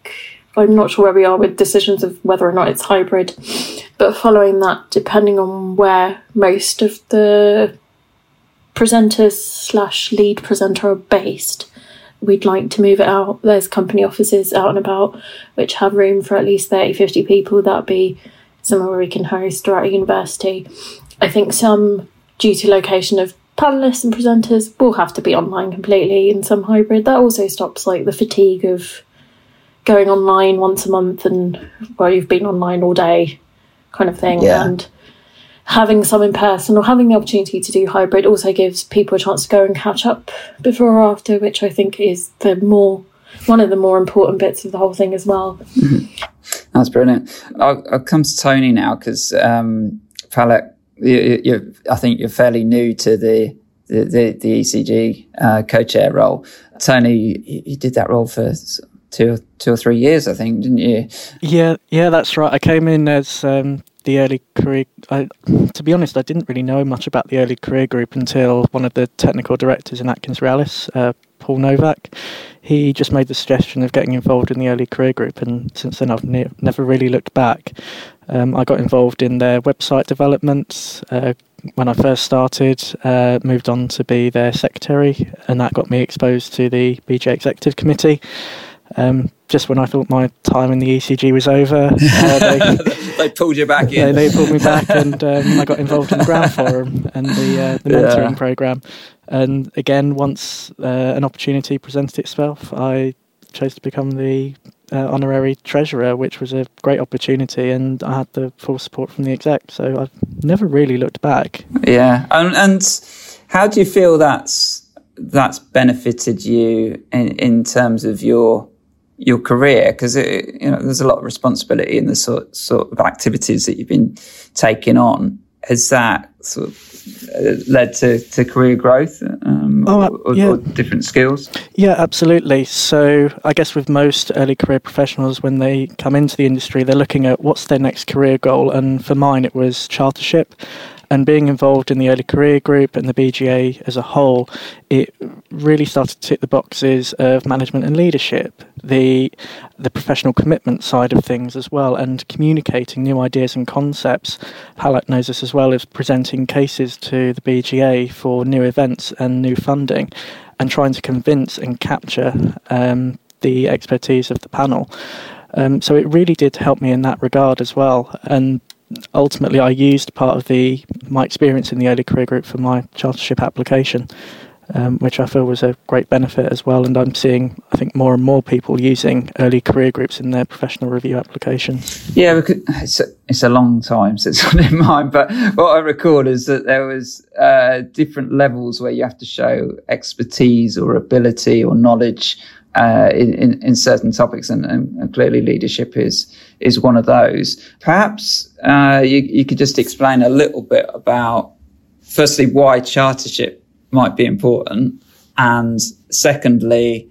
I'm not sure where we are with decisions of whether or not it's hybrid, but following that, depending on where most of the presenters slash lead presenter are based, we'd like to move it out. There's company offices out and about which have room for at least thirty, fifty people. That'd be somewhere where we can host or at a university. I think some, due to location of panellists and presenters, will have to be online completely, and some hybrid. That also stops like the fatigue of going online once a month and, well, you've been online all day kind of thing. Yeah. And having some in person or having the opportunity to do hybrid also gives people a chance to go and catch up before or after, which I think is the more one of the more important bits of the whole thing as well. Mm-hmm. That's brilliant. I'll, I'll come to Tony now because, um, Palak, you, you, I think you're fairly new to the the, the, the E C G uh, co-chair role. Tony, you, you did that role for two, two or three years, I think, didn't you? Yeah, yeah, that's right. I came in as um, the early career. I, to be honest, I didn't really know much about the early career group until one of the technical directors in Atkins Realis, uh, Paul Novak. He just made the suggestion of getting involved in the early career group, and since then I've ne- never really looked back. Um, I got involved in their website development uh, when I first started, uh, moved on to be their secretary, and that got me exposed to the B G A Executive Committee. Um, just when I thought my time in the E C G was over, uh, they, they pulled you back in. They, they pulled me back, and um, I got involved in the Ground Forum and the, uh, the mentoring yeah. program. And again, once uh, an opportunity presented itself, I chose to become the uh, honorary treasurer, which was a great opportunity, and I had the full support from the exec. So I've never really looked back. Yeah, and, and how do you feel that's that's benefited you in, in terms of your your career? Because you know there's a lot of responsibility in the sort sort of activities that you've been taking on. Has that sort of led to, to career growth um, oh, or, yeah. or different skills? Yeah, absolutely. So I guess with most early career professionals, when they come into the industry, they're looking at what's their next career goal. And for mine, it was chartership. And being involved in the early career group and the B G A as a whole, it really started to tick the boxes of management and leadership, the the professional commitment side of things as well, and communicating new ideas and concepts. Palak knows this as well, as presenting cases to the B G A for new events and new funding, and trying to convince and capture um, the expertise of the panel. Um, so it really did help me in that regard as well. And ultimately, I used part of the my experience in the early career group for my chartership application, um, which I feel was a great benefit as well. And I'm seeing, I think, more and more people using early career groups in their professional review applications. Yeah, because it's a, it's a long time since I'm in mine, but what I recall is that there was uh, different levels where you have to show expertise or ability or knowledge Uh, in, in, in certain topics, and, and clearly leadership is is one of those. Perhaps uh, you, you could just explain a little bit about, firstly, why chartership might be important, and secondly,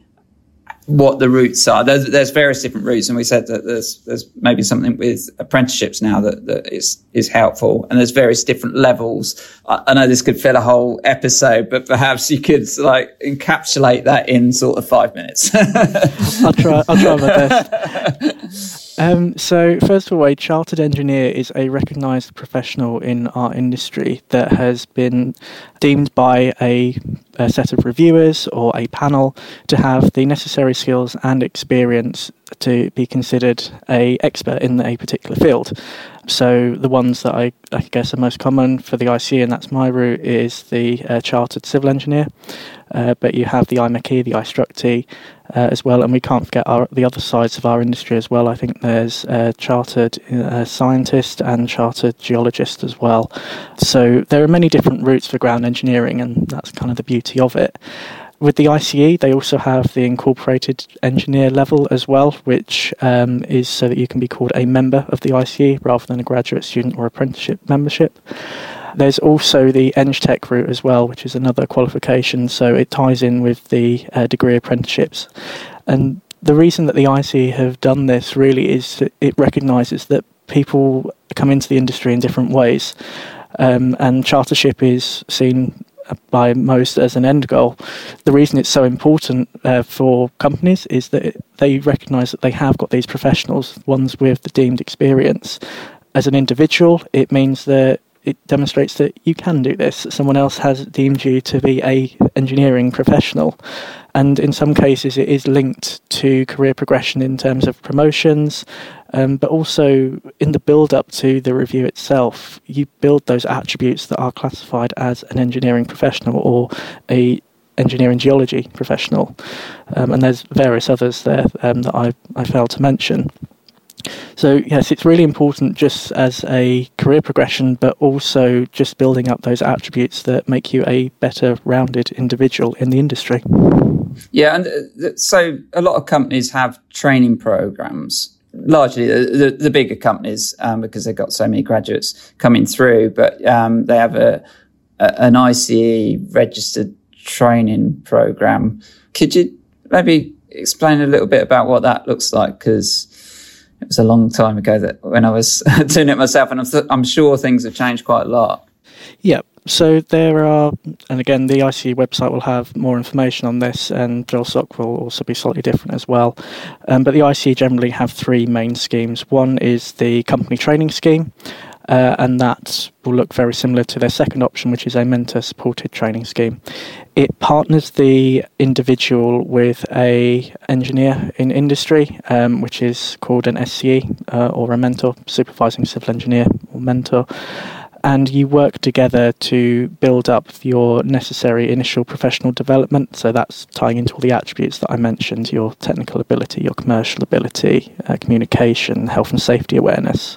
what the routes are. There's, there's various different routes, and we said that there's there's maybe something with apprenticeships now that, that is is helpful, and there's various different levels. I, I know this could fill a whole episode, but perhaps you could like encapsulate that in sort of five minutes. I'll try. I'll try my best. Um, so, first of all, a chartered engineer is a recognised professional in our industry that has been deemed by a, a set of reviewers or a panel to have the necessary skills and experience to be considered a expert in a particular field. So the ones that I, I guess are most common for the I C E, and that's my route, is the uh, chartered civil engineer. Uh, but you have the I M E C E, the I Struct-E uh, as well, and we can't forget our, the other sides of our industry as well. I think there's a chartered uh, scientist and chartered geologist as well. So there are many different routes for ground engineering, and that's kind of the beauty of it. With the I C E, they also have the incorporated engineer level as well, which um, is so that you can be called a member of the I C E rather than a graduate student or apprenticeship membership. There's also the Eng Tech route as well, which is another qualification, so it ties in with the uh, degree apprenticeships. And the reason that the I C E have done this really is that it recognises that people come into the industry in different ways, um, and chartership is seen by most as an end goal. The reason it's so important uh, for companies is that it, they recognise that they have got these professionals, ones with the deemed experience. As an individual, it means that it demonstrates that you can do this. Someone else has deemed you to be a engineering professional. And in some cases, it is linked to career progression in terms of promotions, um, but also in the build-up to the review itself, you build those attributes that are classified as an engineering professional or a engineering geology professional. Um, and there's various others there um, that I, I failed to mention. So yes, it's really important just as a career progression, but also just building up those attributes that make you a better rounded individual in the industry. Yeah, and uh, so a lot of companies have training programs, largely the, the, the bigger companies, um, because they've got so many graduates coming through, but um, they have a, a an I C E registered training program. Could you maybe explain a little bit about what that looks like? Because it was a long time ago that when I was doing it myself, and I'm, th- I'm sure things have changed quite a lot. Yeah, so there are, and again, the I C E website will have more information on this, and GeolSoc will also be slightly different as well. Um, but the I C E generally have three main schemes. One is the company training scheme, uh, and that will look very similar to their second option, which is a mentor-supported training scheme. It partners the individual with a engineer in industry, um, which is called an S C E uh, or a mentor, supervising civil engineer or mentor. And you work together to build up your necessary initial professional development. So that's tying into all the attributes that I mentioned, your technical ability, your commercial ability, uh, communication, health and safety awareness.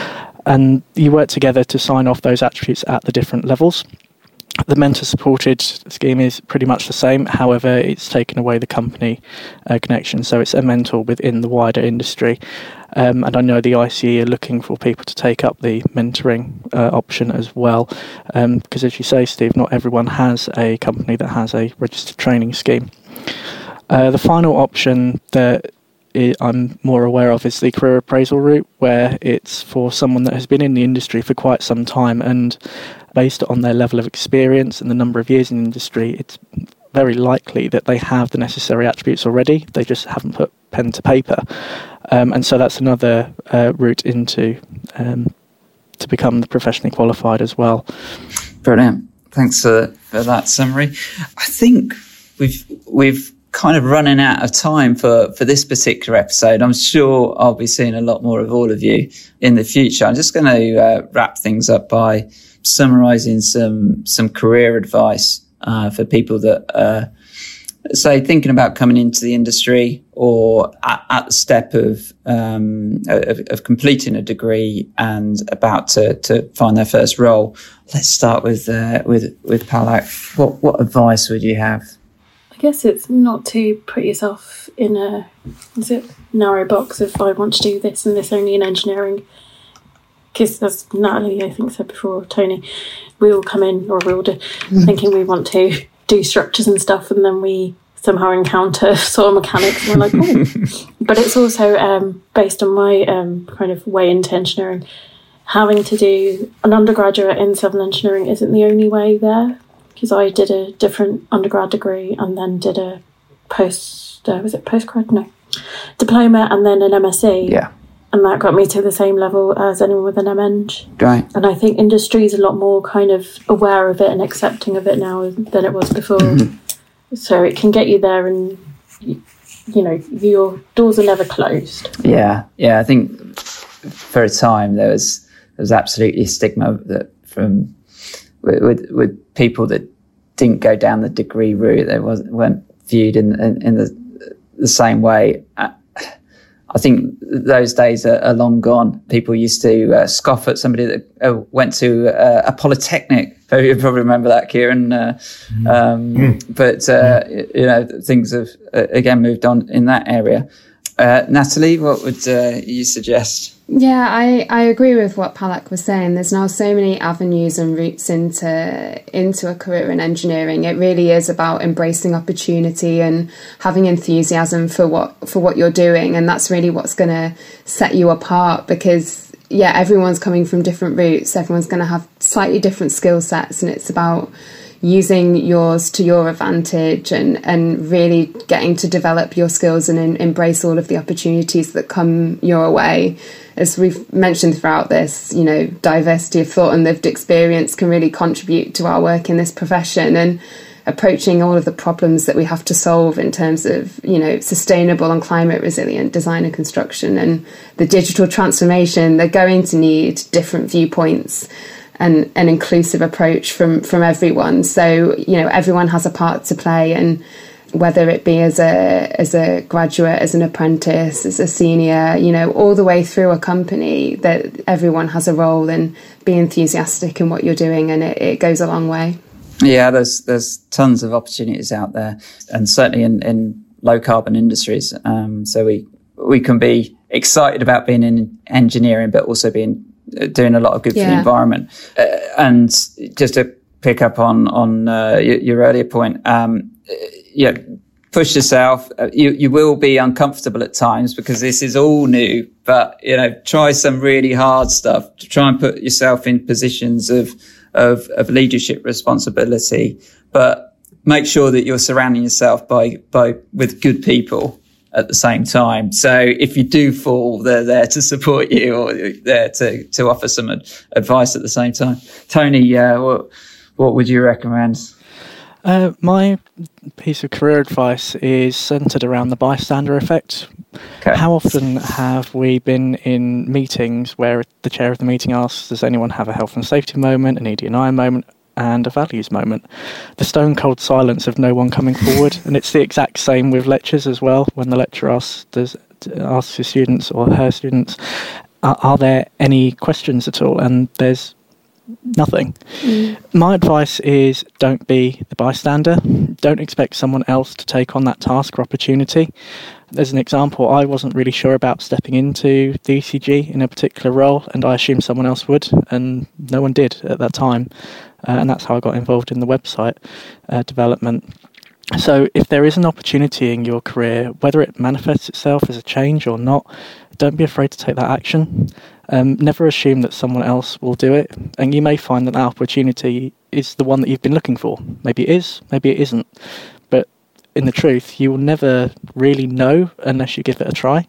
And you work together to sign off those attributes at the different levels. The mentor-supported scheme is pretty much the same. However, it's taken away the company uh, connection. So it's a mentor within the wider industry. Um, and I know the I C E are looking for people to take up the mentoring uh, option as well. Um, because as you say, Steve, not everyone has a company that has a registered training scheme. Uh, the final option that I'm more aware of is the career appraisal route, where it's for someone that has been in the industry for quite some time, and based on their level of experience and the number of years in the industry, it's very likely that they have the necessary attributes already. They just haven't put pen to paper. Um, and so that's another uh, route into um, to become the professionally qualified as well. Brilliant. Thanks for, for that summary. I think we've we've kind of running out of time for, for this particular episode. I'm sure I'll be seeing a lot more of all of you in the future. I'm just going to uh, wrap things up by summarising some some career advice uh, for people that uh, say thinking about coming into the industry or at, at the step of, um, of of completing a degree and about to, to find their first role. Let's start with uh, with with Palak. What what advice would you have? I guess it's not to put yourself in a is it narrow box of I want to do this and this only in engineering. Because as Natalie, I think, said before, Tony, we all come in, or we all do, thinking we want to do structures and stuff, and then we somehow encounter soil mechanics, and we're like, oh. But it's also um, based on my um, kind of way into engineering. Having to do an undergraduate in civil engineering isn't the only way there, because I did a different undergrad degree and then did a post, uh, was it postgrad? No, diploma and then an M S c. Yeah. And that got me to the same level as anyone with an M Eng. Right. And I think industry is a lot more kind of aware of it and accepting of it now than it was before. Mm-hmm. So it can get you there, and you, you know, your doors are never closed. Yeah, yeah. I think for a time there was there was absolutely stigma that from with with, with people that didn't go down the degree route, they wasn't weren't viewed in in, in the the same way. I think those days are, are long gone. People used to uh, scoff at somebody that uh, went to uh, a polytechnic. You probably remember that, Kieran. Uh, mm. Um, mm. But, uh, mm. you know, things have, uh, again, moved on in that area. Uh, Natalie, what would uh, you suggest? Yeah, I, I agree with what Palak was saying. There's now so many avenues and routes into into a career in engineering. It really is about embracing opportunity and having enthusiasm for what for what you're doing, and that's really what's going to set you apart. Because yeah, everyone's coming from different routes. Everyone's going to have slightly different skill sets, and it's about using yours to your advantage and, and really getting to develop your skills and in, embrace all of the opportunities that come your way. As we've mentioned throughout this, you know, diversity of thought and lived experience can really contribute to our work in this profession, and approaching all of the problems that we have to solve in terms of, you know, sustainable and climate resilient design and construction and the digital transformation. They're going to need different viewpoints and an inclusive approach from, from everyone. So, you know, everyone has a part to play, and whether it be as a as a graduate, as an apprentice, as a senior, you know, all the way through a company, that everyone has a role, and be enthusiastic in what you're doing, and it, it goes a long way. Yeah, there's there's tons of opportunities out there, and certainly in, in low carbon industries. Um, so we we can be excited about being in engineering, but also being doing a lot of good yeah. for the environment. Uh, and just to pick up on on uh, your, your earlier point. Um, Yeah, push yourself. You you will be uncomfortable at times because this is all new. But you know, try some really hard stuff to try and put yourself in positions of of of leadership responsibility. But make sure that you're surrounding yourself by by with good people at the same time. So if you do fall, they're there to support you, or there to to offer some ad- advice at the same time. Tony, uh, what what would you recommend? Uh, my piece of career advice is centred around the bystander effect. Okay. How often have we been in meetings where the chair of the meeting asks, does anyone have a health and safety moment, an E D and I moment, and a values moment? The stone cold silence of no one coming forward. And it's the exact same with lectures as well. When the lecturer asks, does, asks his students or her students, are, are there any questions at all? And there's nothing. Mm. My advice is don't be the bystander. Don't expect someone else to take on that task or opportunity. As an example, I wasn't really sure about stepping into the E C G in a particular role, and I assumed someone else would, and no one did at that time. Uh, and that's how I got involved in the website uh, development. So if there is an opportunity in your career, whether it manifests itself as a change or not, don't be afraid to take that action. Um, never assume that someone else will do it, and you may find that that opportunity is the one that you've been looking for. Maybe it is, maybe it isn't. But in the truth, you will never really know unless you give it a try.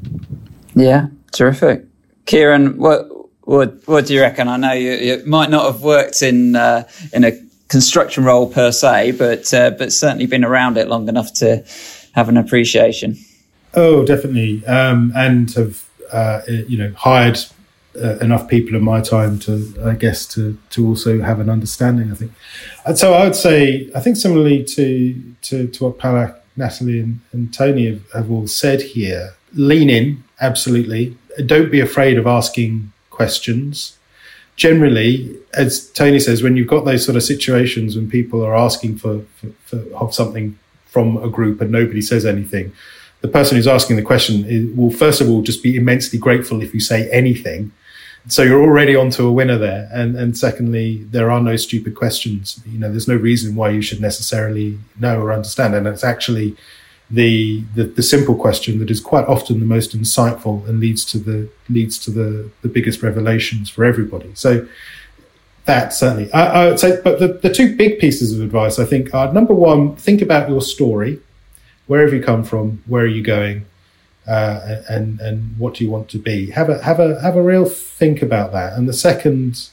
Yeah, terrific. Kieran, what what what do you reckon? I know you, you might not have worked in uh, in a construction role per se, but uh, but certainly been around it long enough to have an appreciation. Oh, definitely, um, and have uh, you know hired uh, enough people in my time to, I guess, to to also have an understanding. I think, and so I would say, I think similarly to to, to what Palak, Natalie, and, and Tony have, have all said here, lean in, absolutely. Don't be afraid of asking questions. Generally, as Tony says, when you've got those sort of situations when people are asking for, for, for something from a group and nobody says anything, the person who's asking the question is, will first of all just be immensely grateful if you say anything. So you're already onto a winner there. And and secondly, there are no stupid questions. You know, there's no reason why you should necessarily know or understand. And it's actually the the, the simple question that is quite often the most insightful and leads to the leads to the, the biggest revelations for everybody. So that certainly, I, I would say, but the, the two big pieces of advice I think are, number one, think about your story. Where have you come from? Where are you going? Uh, and and what do you want to be? Have a have a have a real think about that. And the second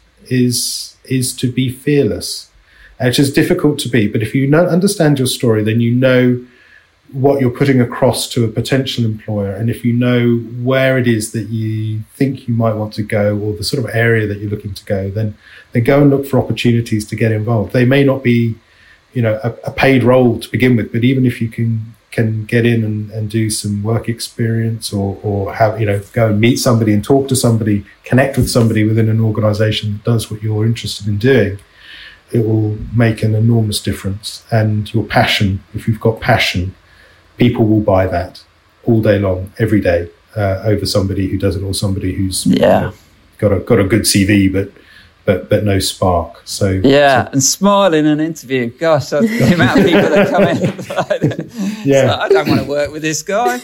is is to be fearless, which is difficult to be. But if you know, understand your story, then you know what you're putting across to a potential employer. And if you know where it is that you think you might want to go, or the sort of area that you're looking to go, then then go and look for opportunities to get involved. They may not be, you know, a, a paid role to begin with, but even if you can can get in and, and do some work experience, or, or have, you know, go and meet somebody and talk to somebody, connect with somebody within an organization that does what you're interested in doing, it will make an enormous difference. And your passion, if you've got passion, people will buy that all day long, every day, uh, over somebody who doesn't, or somebody who's yeah. you know, got a got a good C V, but but but no spark. So yeah, so, and smile in an interview. Gosh, that's the amount of people that come in. Yeah, like, I don't want to work with this guy.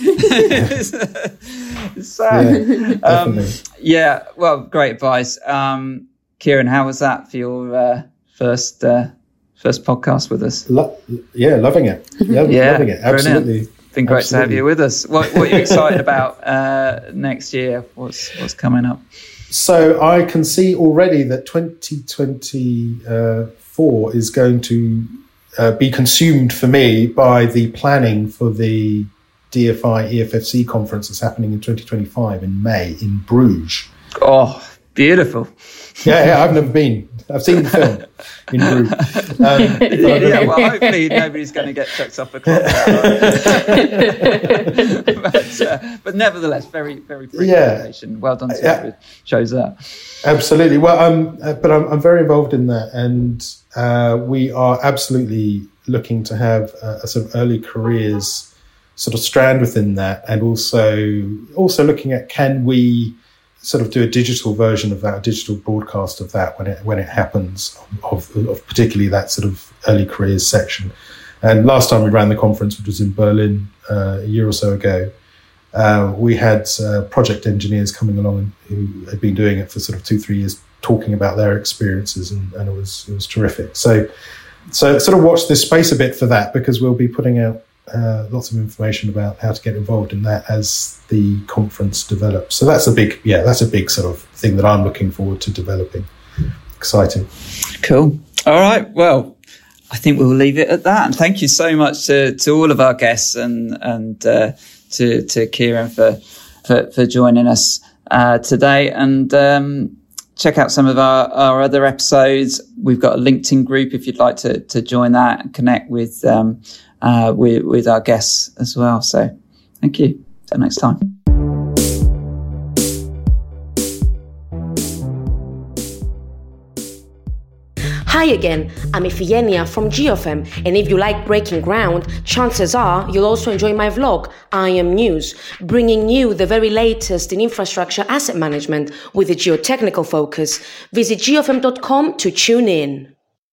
so, yeah, um, yeah, well, great advice, um, Kieran. How was that for your uh, first uh, first podcast with us. Lo- yeah, loving it. Yeah, yeah loving it. Absolutely. Brilliant. Been great Absolutely. to have you with us. What, what are you excited about uh, next year? What's what's coming up? So I can see already that twenty twenty-four is going to uh, be consumed for me by the planning for the D F I E F F C conference that's happening in twenty twenty-five in May in Bruges. Oh, beautiful. Yeah, yeah, I've never been. I've seen the film in Bruges. Um, yeah, well, hopefully nobody's going to get chucked off a clock. but, uh, but nevertheless, very, very free Yeah. information. Well done to Yeah. whoever chose that. Absolutely. Well, um, uh, but I'm, I'm very involved in that, and uh, we are absolutely looking to have a, a sort of early careers sort of strand within that, and also also looking at, can we sort of do a digital version of that, a digital broadcast of that when it when it happens, of, of particularly that sort of early careers section. And last time we ran the conference, which was in Berlin uh, a year or so ago, uh, we had uh, project engineers coming along who had been doing it for sort of two, three years, talking about their experiences, and, and it was it was terrific. So, so sort of watch this space a bit for that, because we'll be putting out Uh, lots of information about how to get involved in that as the conference develops. So that's a big, yeah, that's a big sort of thing that I'm looking forward to developing. Exciting. Cool. All right. Well, I think we'll leave it at that. And thank you so much to, to all of our guests, and and uh, to to Kieran for for, for joining us uh, today. And um, check out some of our, our other episodes. We've got a LinkedIn group if you'd like to to join that and connect with um, uh, with with our guests as well. So thank you. Till next time. Hi again, I'm Iphigenia from Geofem, and if you like breaking ground, chances are you'll also enjoy my vlog, I Am News, bringing you the very latest in infrastructure asset management with a geotechnical focus. Visit geofem dot com to tune in.